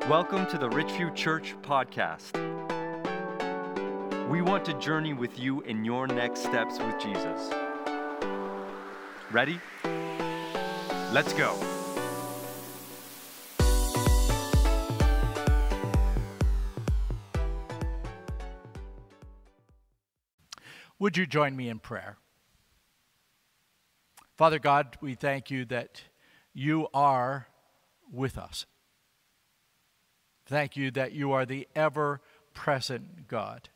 Welcome to the Richview Church podcast. We want to journey with you in your next steps with Jesus. Ready? Let's go. Would you join me in prayer? Father God, we thank you that you are with us. Thank you that you are the ever-present God.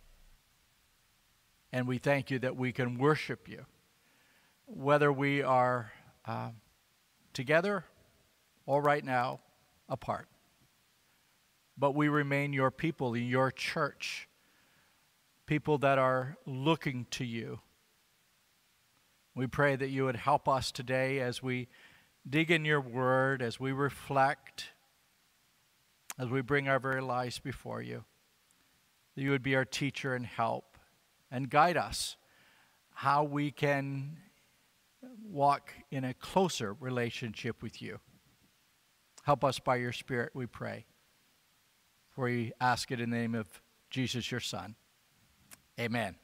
And we thank you that we can worship you, whether we are together or right now apart. But we remain your people in your church, people that are looking to you. We pray that you would help us today as we dig in your word, as we reflect, as we bring our very lives before you, that you would be our teacher and help and guide us how we can walk in a closer relationship with you. Help us by your Spirit, we pray. For we ask it in the name of Jesus, your Son. Amen.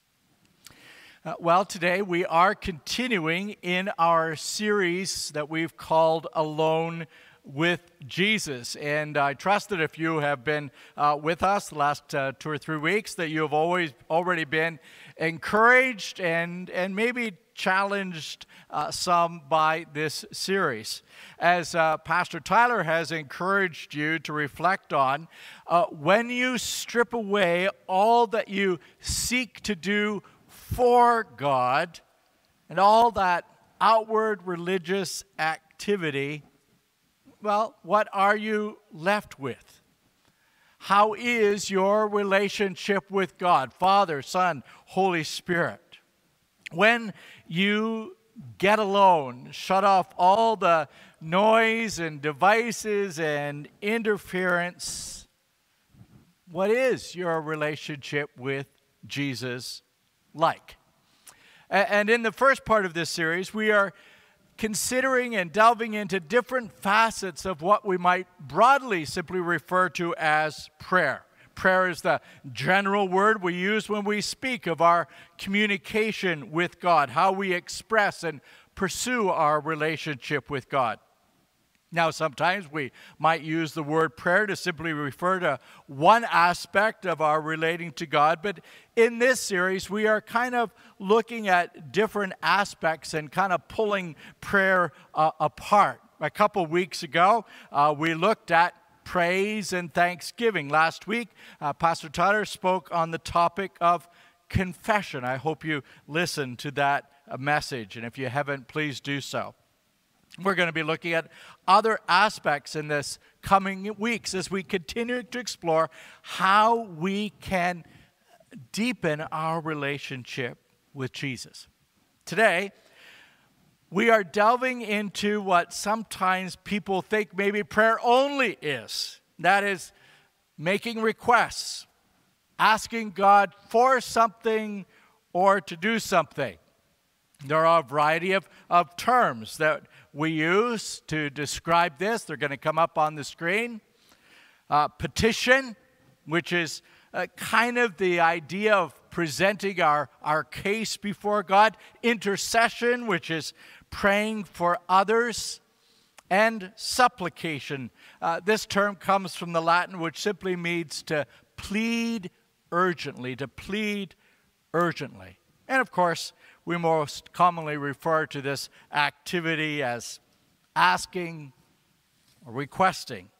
Well, today we are continuing in our series that we've called Alone with Jesus. And I trust that if you have been with us the last 2 or 3 weeks, that you have already been encouraged and maybe challenged some by this series. As Pastor Tyler has encouraged you to reflect on, when you strip away all that you seek to do for God and all that outward religious activity, well, what are you left with? How is your relationship with God, Father, Son, Holy Spirit? When you get alone, shut off all the noise and devices and interference, what is your relationship with Jesus like? And in the first part of this series, we are considering and delving into different facets of what we might broadly simply refer to as prayer. Prayer is the general word we use when we speak of our communication with God, how we express and pursue our relationship with God. Now, sometimes we might use the word prayer to simply refer to one aspect of our relating to God, but in this series, we are kind of looking at different aspects and kind of pulling prayer apart. A couple weeks ago, we looked at praise and thanksgiving. Last week, Pastor Tyler spoke on the topic of confession. I hope you listened to that message, and if you haven't, please do so. We're going to be looking at other aspects in this coming weeks as we continue to explore how we can deepen our relationship with Jesus. Today, we are delving into what sometimes people think maybe prayer only is. That is, making requests, asking God for something or to do something. There are a variety of terms that we use to describe this. They're going to come up on the screen. Petition, which is kind of the idea of presenting our case before God. Intercession, which is praying for others. And supplication. This term comes from the Latin, which simply means to plead urgently, to plead urgently. And of course, we most commonly refer to this activity as asking or requesting.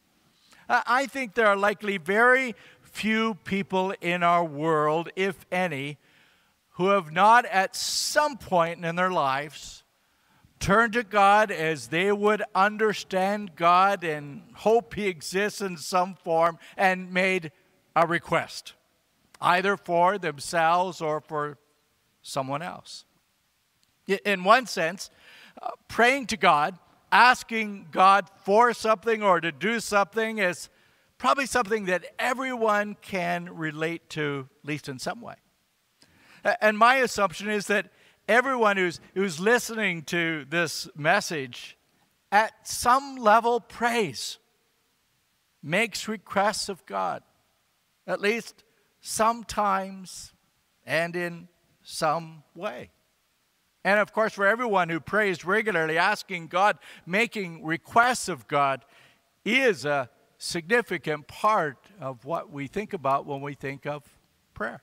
I think there are likely very few people in our world, if any, who have not at some point in their lives turned to God as they would understand God and hope He exists in some form and made a request, either for themselves or for someone else. In one sense, praying to God, asking God for something or to do something is probably something that everyone can relate to, at least in some way. And my assumption is that everyone who's listening to this message at some level prays. makes requests of God, at least sometimes and in some way. And of course, for everyone who prays regularly, asking God, making requests of God is a significant part of what we think about when we think of prayer.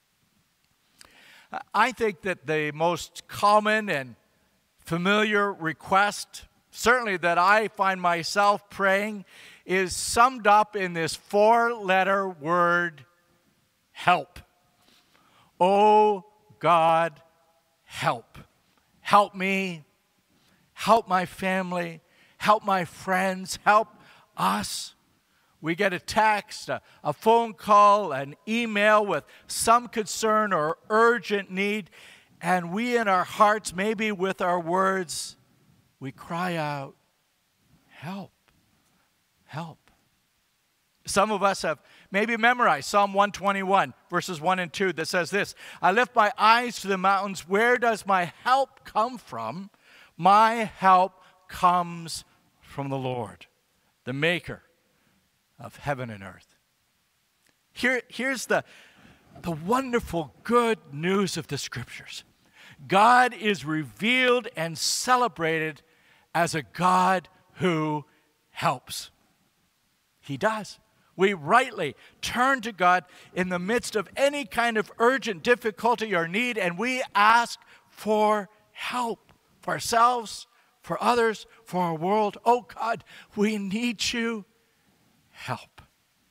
I think that the most common and familiar request, certainly that I find myself praying, is summed up in this 4-letter word, help. Oh God, help. Help me, help my family, help my friends, help us. We get a text, a phone call, an email with some concern or urgent need, and we in our hearts, maybe with our words, we cry out, help, help. Some of us have maybe memorized Psalm 121, verses 1 and 2, that says this, I lift my eyes to the mountains. Where does my help come from? My help comes from the Lord, the maker of heaven and earth. Here's the wonderful good news of the Scriptures. God is revealed and celebrated as a God who helps. He does. We rightly turn to God in the midst of any kind of urgent difficulty or need, and we ask for help for ourselves, for others, for our world. Oh God, we need you. Help.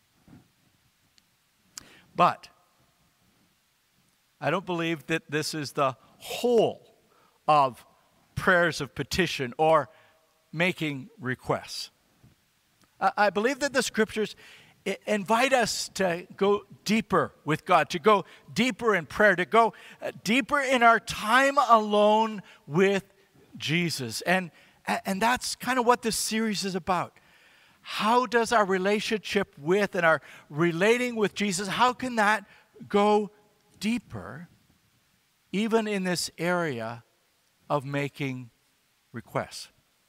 But I don't believe that this is the whole of prayers of petition or making requests. I believe that the Scriptures invite us to go deeper with God, to go deeper in prayer, to go deeper in our time alone with Jesus. And that's kind of what this series is about. How does our relationship with and our relating with Jesus, how can that go deeper even in this area of making requests?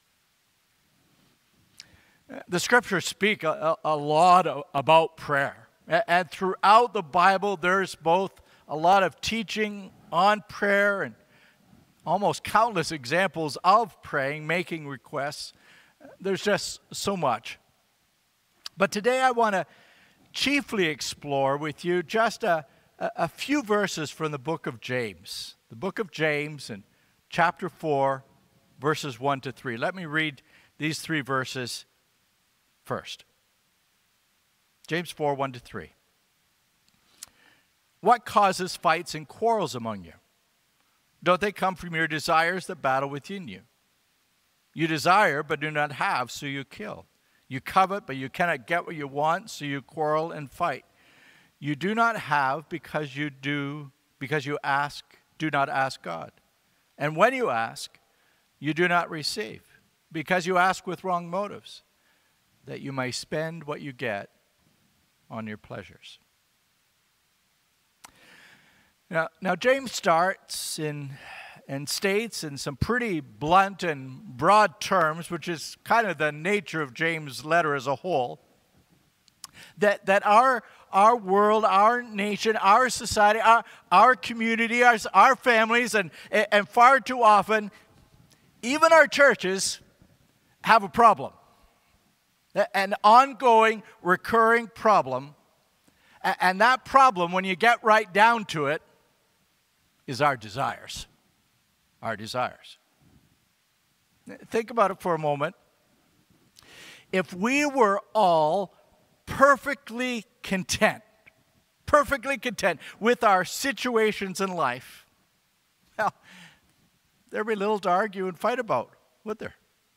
The Scriptures speak a lot about prayer. And throughout the Bible, there's both a lot of teaching on prayer and almost countless examples of praying, making requests. There's just so much. But today I want to chiefly explore with you just a few verses from the book of James. The book of James in chapter 4, verses 1 to 3. Let me read these 3 verses first. James 4, 1 to 3. What causes fights and quarrels among you? Don't they come from your desires that battle within you? You desire but do not have, so you kill. You covet, but you cannot get what you want, so you quarrel and fight. You do not have because you do not ask God. And when you ask, you do not receive, because you ask with wrong motives, that you may spend what you get on your pleasures. Now James starts and states in some pretty blunt and broad terms, which is kind of the nature of James' letter as a whole, that our world, our nation, our society, our community, our families, and far too often, even our churches have a problem. An ongoing, recurring problem. And that problem, when you get right down to it, is our desires. Our desires. Think about it for a moment. If we were all perfectly content with our situations in life, well, there'd be little to argue and fight about, would there?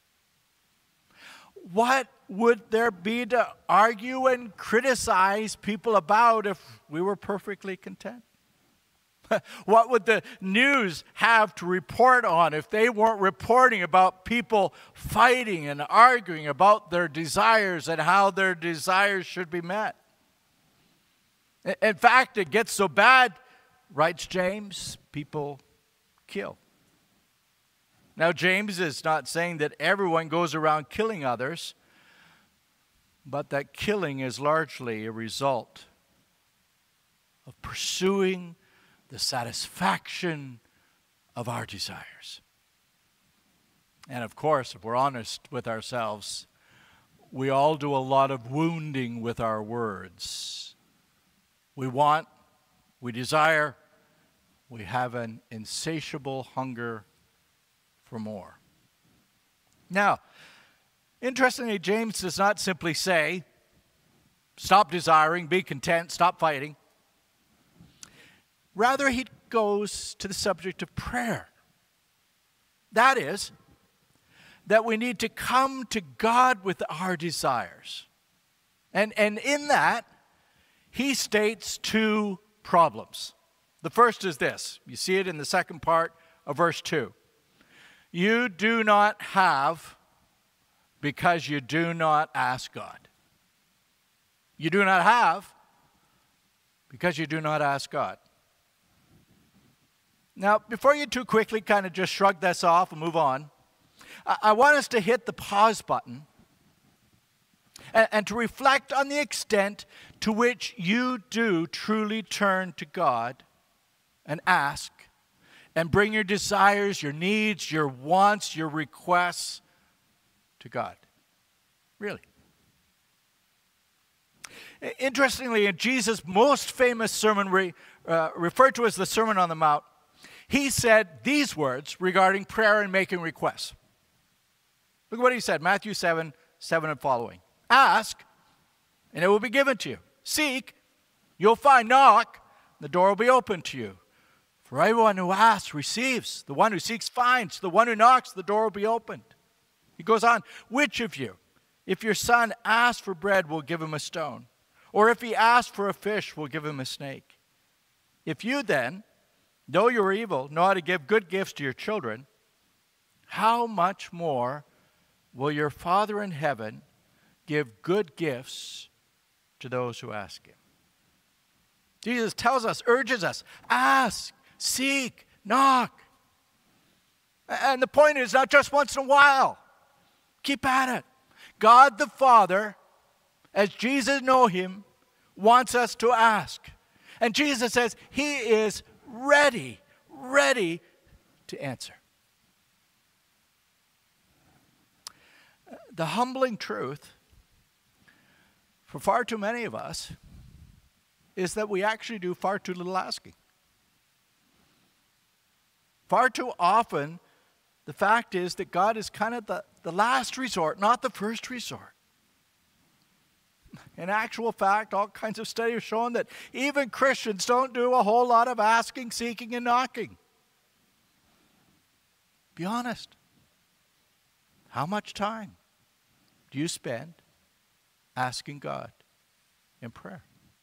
What would there be to argue and criticize people about if we were perfectly content? What would the news have to report on if they weren't reporting about people fighting and arguing about their desires and how their desires should be met? In fact, it gets so bad, writes James, people kill. Now, James is not saying that everyone goes around killing others, but that killing is largely a result of pursuing the satisfaction of our desires. And of course, if we're honest with ourselves, we all do a lot of wounding with our words. We want, we desire, we have an insatiable hunger for more. Now, interestingly, James does not simply say, stop desiring, be content, stop fighting. Rather, he goes to the subject of prayer. That is, that we need to come to God with our desires. And in that, he states two problems. The first is this. You see it in the second part of verse 2. You do not have because you do not ask God. You do not have because you do not ask God. Now, before you too quickly kind of just shrug this off and move on, I want us to hit the pause button and to reflect on the extent to which you do truly turn to God and ask and bring your desires, your needs, your wants, your requests to God. Really. Interestingly, in Jesus' most famous sermon, referred to as the Sermon on the Mount, he said these words regarding prayer and making requests. Look at what he said, Matthew 7 and following. Ask, and it will be given to you. Seek, you'll find. Knock, the door will be opened to you. For everyone who asks receives. The one who seeks finds. The one who knocks, the door will be opened. He goes on, which of you, if your son asks for bread, will give him a stone? Or if he asks for a fish, will give him a snake? If you then, though you are evil, know how to give good gifts to your children, how much more will your Father in heaven give good gifts to those who ask him? Jesus tells us, urges us, ask, seek, knock. And the point is not just once in a while. Keep at it. God the Father, as Jesus know him, wants us to ask. And Jesus says he is ready to answer. The humbling truth for far too many of us is that we actually do far too little asking. Far too often, the fact is that God is kind of the last resort, not the first resort. In actual fact, all kinds of studies have shown that even Christians don't do a whole lot of asking, seeking, and knocking. Be honest. How much time do you spend asking God in prayer?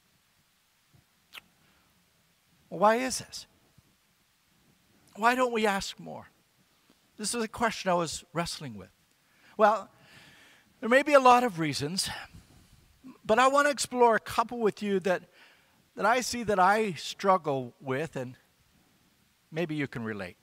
Well, why is this? Why don't we ask more? This is a question I was wrestling with. Well, there may be a lot of reasons, but I want to explore a couple with you that I see that I struggle with, and maybe you can relate.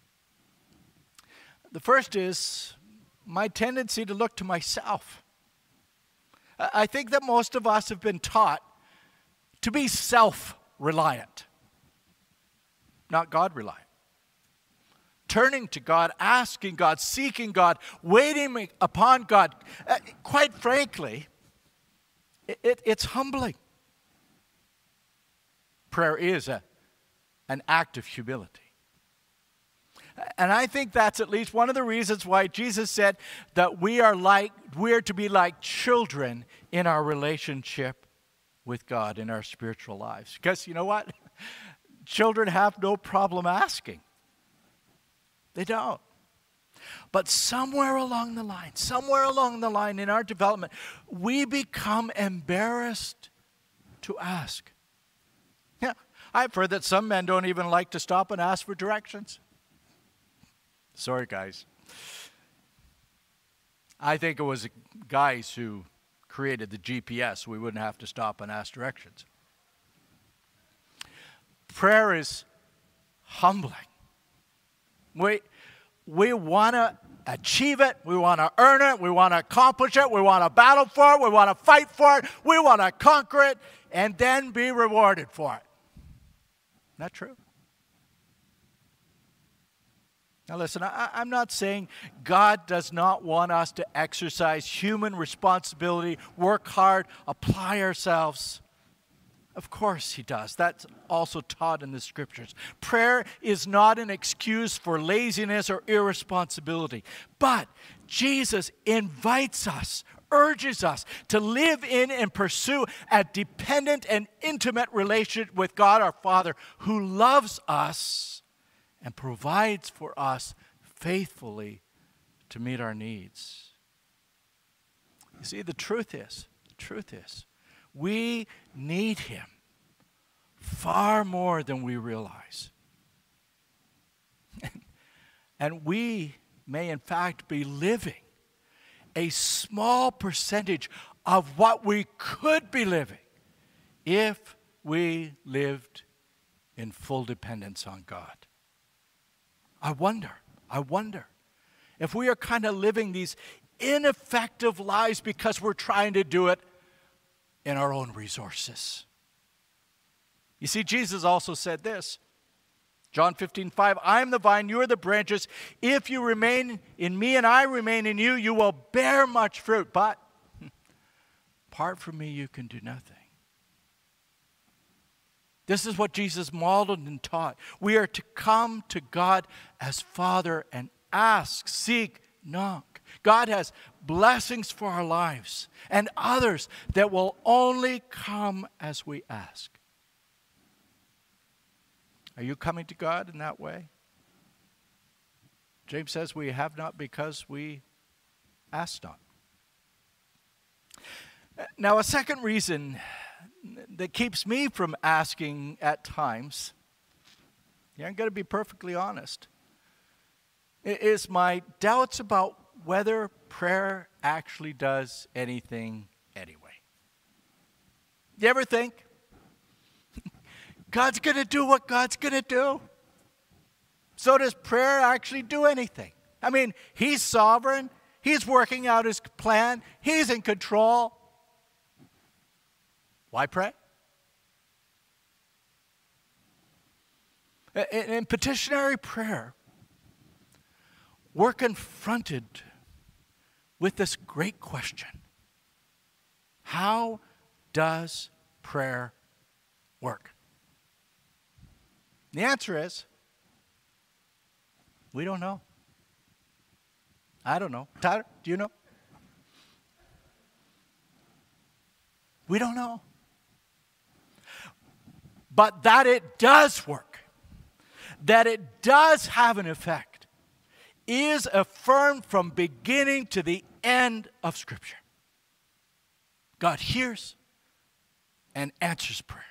The first is my tendency to look to myself. I think that most of us have been taught to be self-reliant, not God-reliant. Turning to God, asking God, seeking God, waiting upon God. Quite frankly, it's humbling. Prayer is an act of humility. And I think that's at least one of the reasons why Jesus said that we are to be like children in our relationship with God in our spiritual lives. Because you know what? Children have no problem asking. They don't. But somewhere along the line in our development, we become embarrassed to ask. Yeah, I've heard that some men don't even like to stop and ask for directions. Sorry, guys. I think it was guys who created the GPS so we wouldn't have to stop and ask directions. Prayer is humbling. We want to achieve it. We want to earn it. We want to accomplish it. We want to battle for it. We want to fight for it. We want to conquer it and then be rewarded for it. Isn't that true? Now listen, I'm not saying God does not want us to exercise human responsibility, work hard, apply ourselves. Of course he does. That's also taught in the scriptures. Prayer is not an excuse for laziness or irresponsibility. But Jesus invites us, urges us to live in and pursue a dependent and intimate relationship with God our Father, who loves us and provides for us faithfully to meet our needs. You see, the truth is, we need him far more than we realize. And we may in fact be living a small percentage of what we could be living if we lived in full dependence on God. I wonder if we are kind of living these ineffective lives because we're trying to do it in our own resources. You see, Jesus also said this, John 15:5, I am the vine, you are the branches. If you remain in me and I remain in you, you will bear much fruit. But apart from me, you can do nothing. This is what Jesus modeled and taught. We are to come to God as Father and ask, seek, knock. God has blessings for our lives and others that will only come as we ask. Are you coming to God in that way? James says we have not because we ask not. Now, a second reason that keeps me from asking at times, I'm going to be perfectly honest, is my doubts about whether prayer actually does anything anyway. You ever think, God's going to do what God's going to do? So does prayer actually do anything? I mean, he's sovereign. He's working out his plan. He's in control. Why pray? In petitionary prayer, we're confronted with this great question. How does prayer work? The answer is, we don't know. I don't know. Tyler, do you know? We don't know. But that it does work, that it does have an effect, is affirmed from beginning to the end of Scripture. God hears and answers prayer.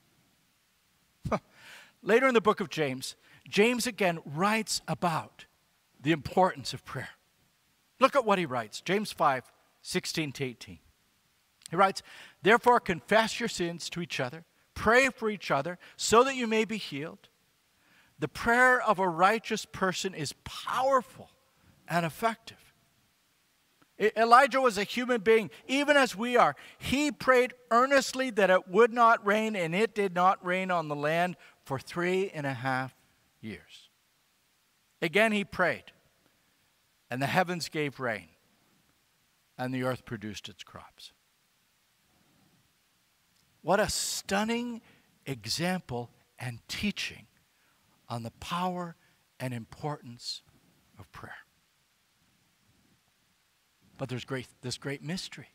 Later in the book of James, James again writes about the importance of prayer. Look at what he writes, James 5:16-18. He writes, therefore confess your sins to each other, pray for each other so that you may be healed. The prayer of a righteous person is powerful and effective. Elijah was a human being, even as we are. He prayed earnestly that it would not rain, and it did not rain on the land for 3.5 years. Again he prayed, and the heavens gave rain, and the earth produced its crops. What a stunning example and teaching on the power and importance of prayer. But there's this great mystery.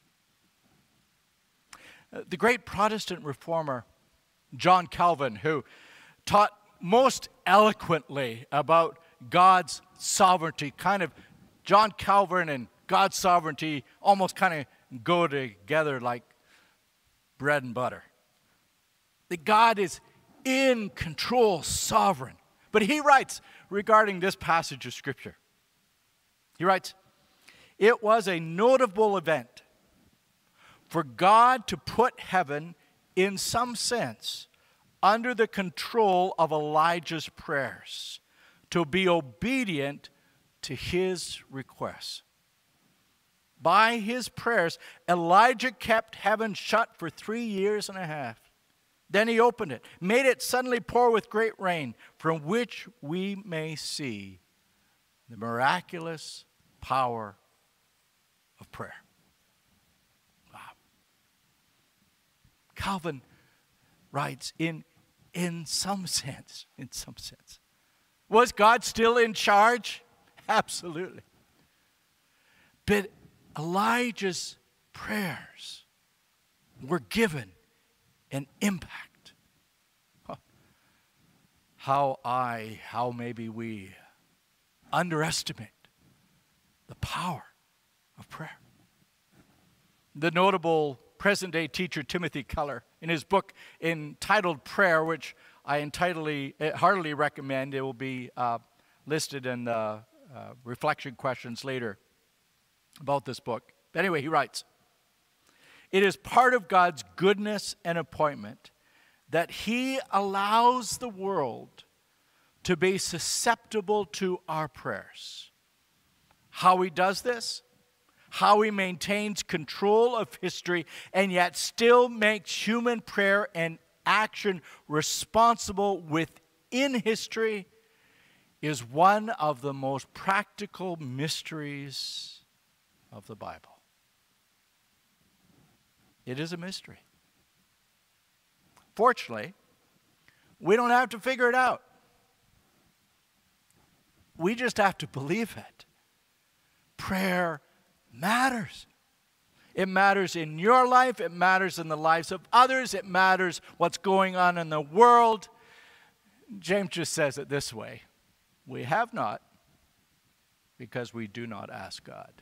The great Protestant reformer, John Calvin, who taught most eloquently about God's sovereignty, John Calvin and God's sovereignty almost kind of go together like bread and butter. That God is in control, sovereign. But he writes regarding this passage of Scripture. He writes, it was a notable event for God to put heaven, in some sense, under the control of Elijah's prayers, to be obedient to his requests. By his prayers, Elijah kept heaven shut for 3 years and a half. Then he opened it, made it suddenly pour with great rain, from which we may see the miraculous power of prayer. Wow. Calvin writes, in some sense, was God still in charge? Absolutely. But Elijah's prayers were given an impact. How maybe we underestimate the power of prayer. The notable present-day teacher Timothy Keller, in his book entitled Prayer, which I heartily recommend, it will be listed in the reflection questions later about this book. But anyway, he writes, "It is part of God's goodness and appointment that he allows the world to be susceptible to our prayers. How he does this, how he maintains control of history and yet still makes human prayer and action responsible within history, is one of the most practical mysteries of the Bible." It is a mystery. Fortunately, we don't have to figure it out. We just have to believe it. Prayer matters. It matters in your life. It matters in the lives of others. It matters what's going on in the world. James just says it this way: we have not because we do not ask God.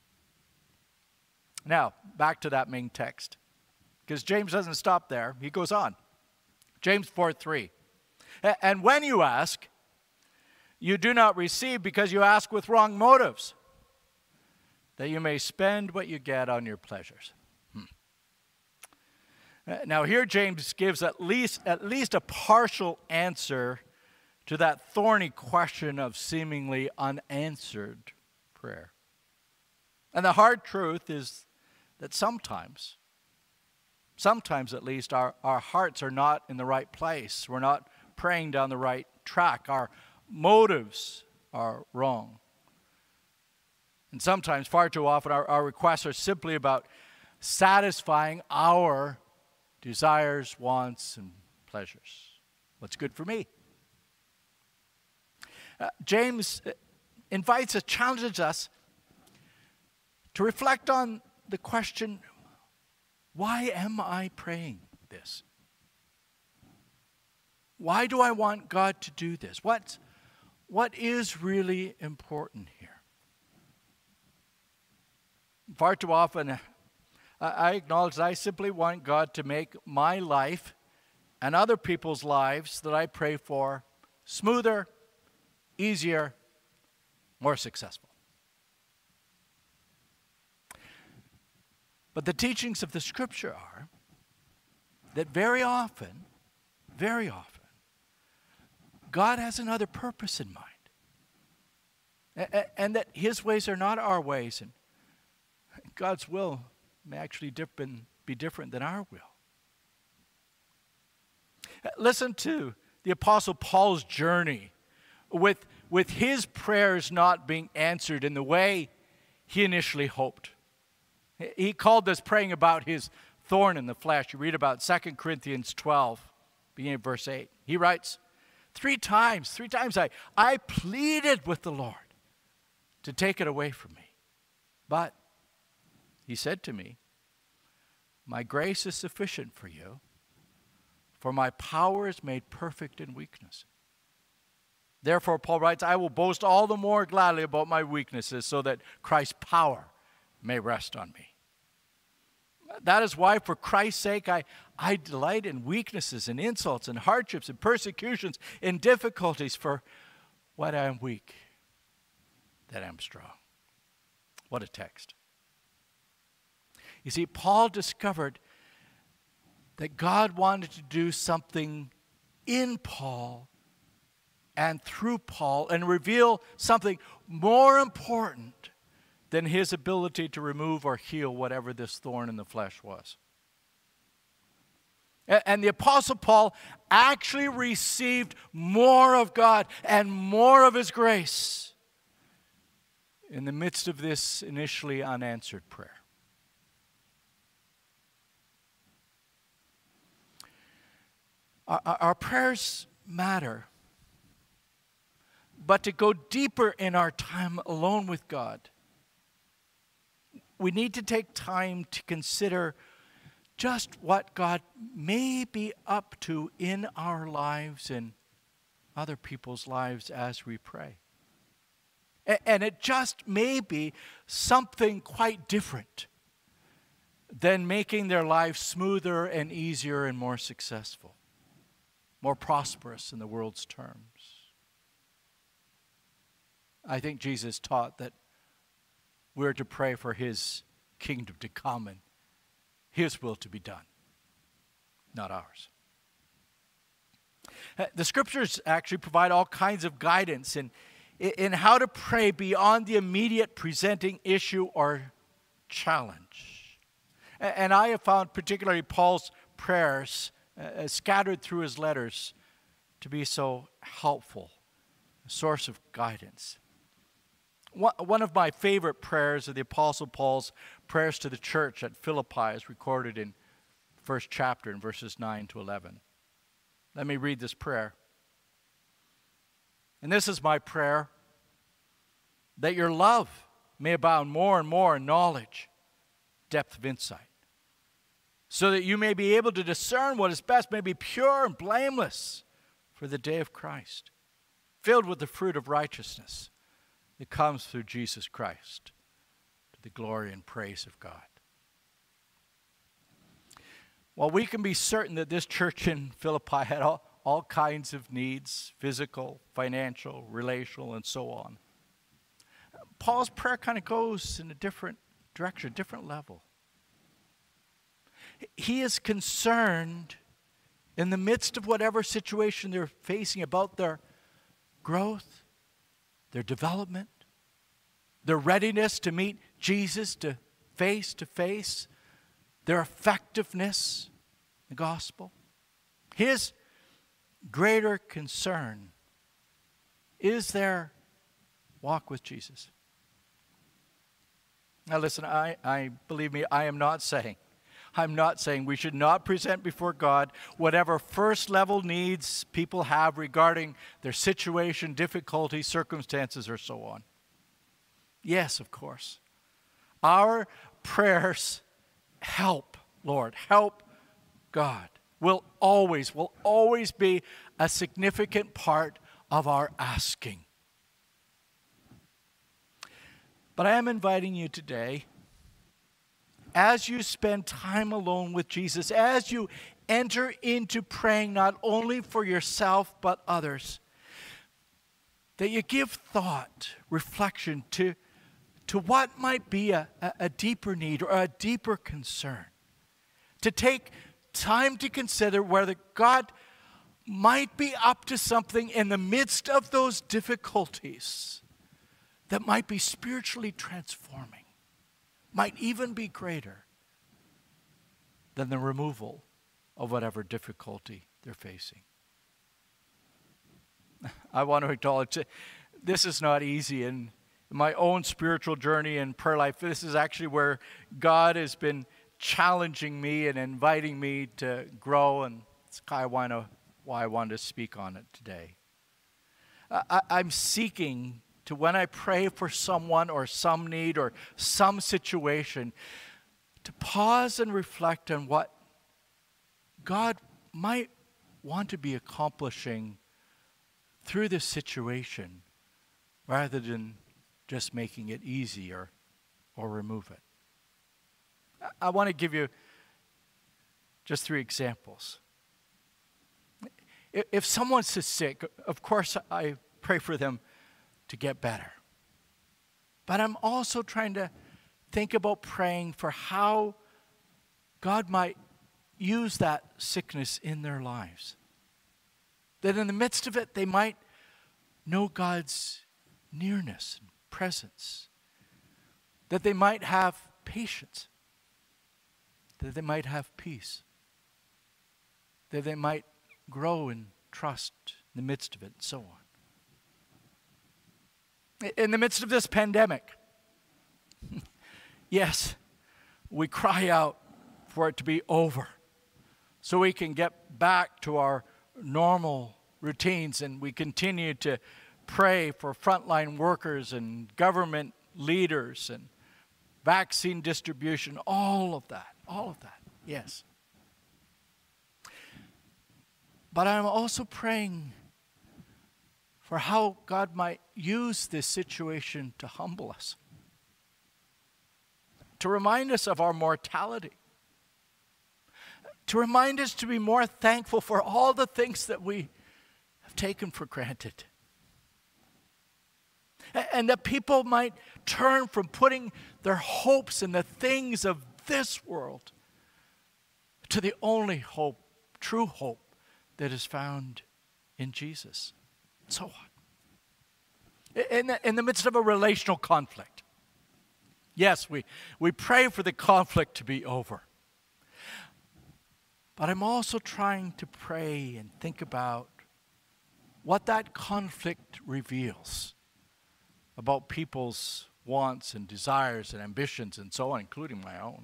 Now, back to that main text, because James doesn't stop there. He goes on. James 4:3. "And when you ask, you do not receive because you ask with wrong motives, that you may spend what you get on your pleasures." Now here James gives at least a partial answer to that thorny question of seemingly unanswered prayer. And the hard truth is that sometimes at least, our hearts are not in the right place. We're not praying down the right track. Our motives are wrong. And sometimes, far too often, our requests are simply about satisfying our desires, wants, and pleasures. What's good for me? James invites us, challenges us to reflect on the question, why am I praying this? Why do I want God to do this? What is really important here? Far too often, I acknowledge that I simply want God to make my life and other people's lives that I pray for smoother, easier, more successful. But the teachings of the Scripture are that very often, God has another purpose in mind. And that his ways are not our ways. And God's will may actually be different than our will. Listen to the Apostle Paul's journey with his prayers not being answered in the way he initially hoped. He called this praying about his thorn in the flesh. You read about 2 Corinthians 12, beginning of verse 8. He writes, three times I pleaded with the Lord to take it away from me. But he said to me, my grace is sufficient for you, for my power is made perfect in weakness. Therefore, Paul writes, I will boast all the more gladly about my weaknesses so that Christ's power may rest on me. That is why, for Christ's sake, I delight in weaknesses and insults and hardships and persecutions and difficulties, for when I am weak, that I am strong. What a text. You see, Paul discovered that God wanted to do something in Paul and through Paul and reveal something more important than his ability to remove or heal whatever this thorn in the flesh was. And the Apostle Paul actually received more of God and more of His grace in the midst of this initially unanswered prayer. Our prayers matter. But to go deeper in our time alone with God, we need to take time to consider just what God may be up to in our lives and other people's lives as we pray. And it just may be something quite different than making their lives smoother and easier and more successful, more prosperous in the world's terms. I think Jesus taught that we're to pray for His kingdom to come and His will to be done, not ours. The Scriptures actually provide all kinds of guidance in how to pray beyond the immediate presenting issue or challenge. And I have found particularly Paul's prayers scattered through his letters to be so helpful, a source of guidance. One of my favorite prayers of the Apostle Paul's prayers to the church at Philippi is recorded in the first chapter in verses 9 to 11. Let me read this prayer. And this is my prayer, that your love may abound more and more in knowledge, depth of insight, so that you may be able to discern what is best, may be pure and blameless for the day of Christ, filled with the fruit of righteousness that comes through Jesus Christ, to the glory and praise of God. Well, we can be certain that this church in Philippi had all kinds of needs, physical, financial, relational, and so on. Paul's prayer kind of goes in a different direction, different level. He is concerned in the midst of whatever situation they're facing about their growth, their development, their readiness to meet Jesus to face, their effectiveness in the gospel. His greater concern is their walk with Jesus. Now listen, believe me, I'm not saying we should not present before God whatever first level needs people have regarding their situation, difficulties, circumstances, or so on. Yes, of course. Our prayers help, Lord, help God, will always be a significant part of our asking. But I am inviting you today, as you spend time alone with Jesus, as you enter into praying not only for yourself but others, that you give thought, reflection to what might be a deeper need or a deeper concern. To take time to consider whether God might be up to something in the midst of those difficulties that might be spiritually transforming, might even be greater than the removal of whatever difficulty they're facing. I want to acknowledge that this is not easy. In my own spiritual journey and prayer life, this is actually where God has been challenging me and inviting me to grow, and it's kind of why I wanted to speak on it today. I'm seeking to, when I pray for someone or some need or some situation, to pause and reflect on what God might want to be accomplishing through this situation rather than just making it easier or remove it. I want to give you just 3 examples. If someone's sick, of course I pray for them to get better. But I'm also trying to think about praying for how God might use that sickness in their lives. That in the midst of it, they might know God's nearness and presence, that they might have patience, that they might have peace, that they might grow in trust in the midst of it, and so on. In the midst of this pandemic, yes, we cry out for it to be over so we can get back to our normal routines, and we continue to pray for frontline workers and government leaders and vaccine distribution, all of that, yes. But I'm also praying for how God might use this situation to humble us, to remind us of our mortality, to remind us to be more thankful for all the things that we have taken for granted. And that people might turn from putting their hopes in the things of this world to the only hope, true hope, that is found in Jesus. So on. In the midst of a relational conflict, yes, we pray for the conflict to be over. But I'm also trying to pray and think about what that conflict reveals about people's wants and desires and ambitions and so on, including my own.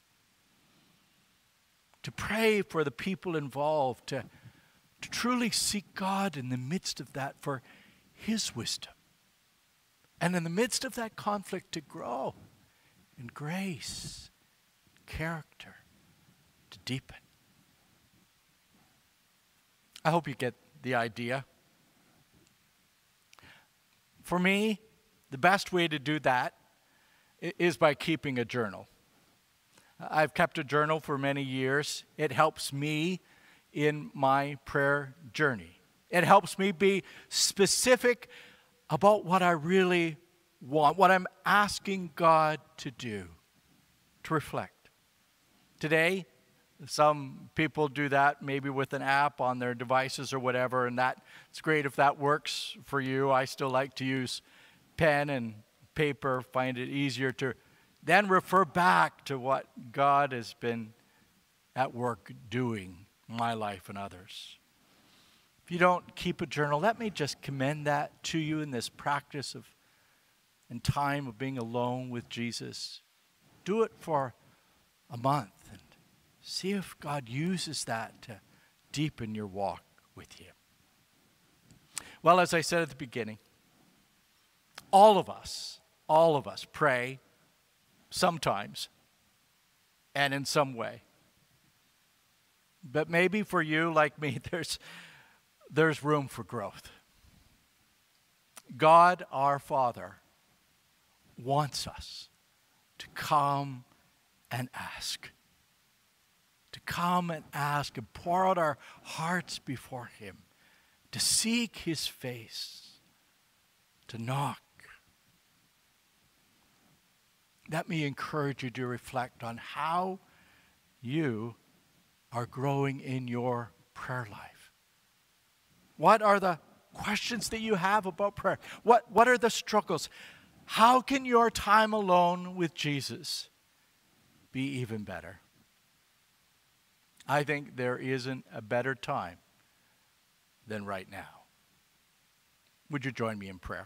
To pray for the people involved, to truly seek God in the midst of that for His wisdom. And in the midst of that conflict, to grow in grace, character, to deepen. I hope you get the idea. For me, the best way to do that is by keeping a journal. I've kept a journal for many years. It helps me in my prayer journey. It helps me be specific about what I really want, what I'm asking God to do, to reflect. Today, some people do that maybe with an app on their devices or whatever, and that's great if that works for you. I still like to use pen and paper, find it easier to then refer back to what God has been at work doing in my life and others. If you don't keep a journal, let me just commend that to you in this practice of and time of being alone with Jesus. Do it for a month and see if God uses that to deepen your walk with Him. Well, as I said at the beginning, all of us pray sometimes and in some way. But maybe for you, like me, there's room for growth. God, our Father, wants us to come and ask. To come and ask and pour out our hearts before Him. To seek His face. To knock. Let me encourage you to reflect on how you are growing in your prayer life. What are the questions that you have about prayer? What are the struggles? How can your time alone with Jesus be even better? I think there isn't a better time than right now. Would you join me in prayer?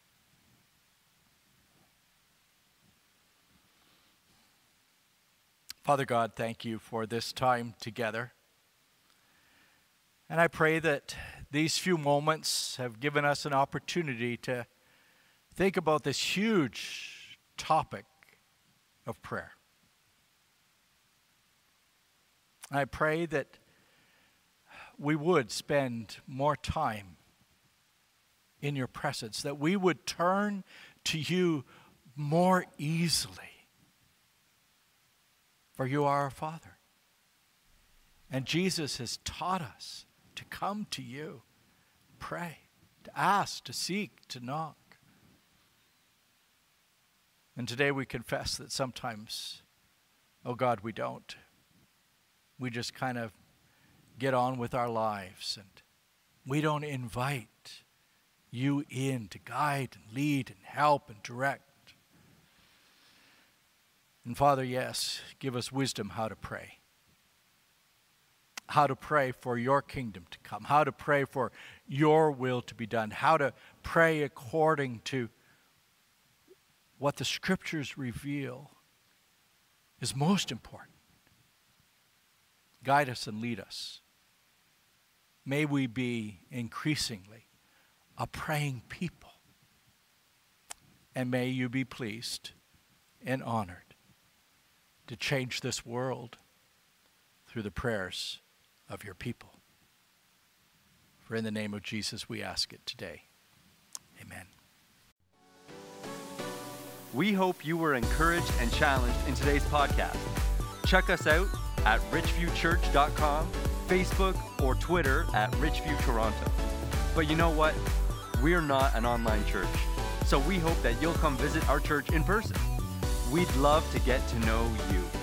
Father God, thank you for this time together. And I pray that these few moments have given us an opportunity to think about this huge topic of prayer. I pray that we would spend more time in your presence, that we would turn to you more easily. For you are our Father. And Jesus has taught us to come to you, pray, to ask, to seek, to knock. And today we confess that sometimes, oh God, we don't. We just kind of get on with our lives and we don't invite you in to guide and lead and help and direct. And Father, yes, give us wisdom how to pray. How to pray for your kingdom to come. How to pray for your will to be done. How to pray according to what the Scriptures reveal is most important. Guide us and lead us. May we be increasingly a praying people. And may you be pleased and honored to change this world through the prayers of your people. For in the name of Jesus we ask it today. Amen. We hope you were encouraged and challenged in today's podcast. Check us out at richviewchurch.com, Facebook, or Twitter at Richview Toronto. But you know what? We're not an online church, so we hope that you'll come visit our church in person. We'd love to get to know you.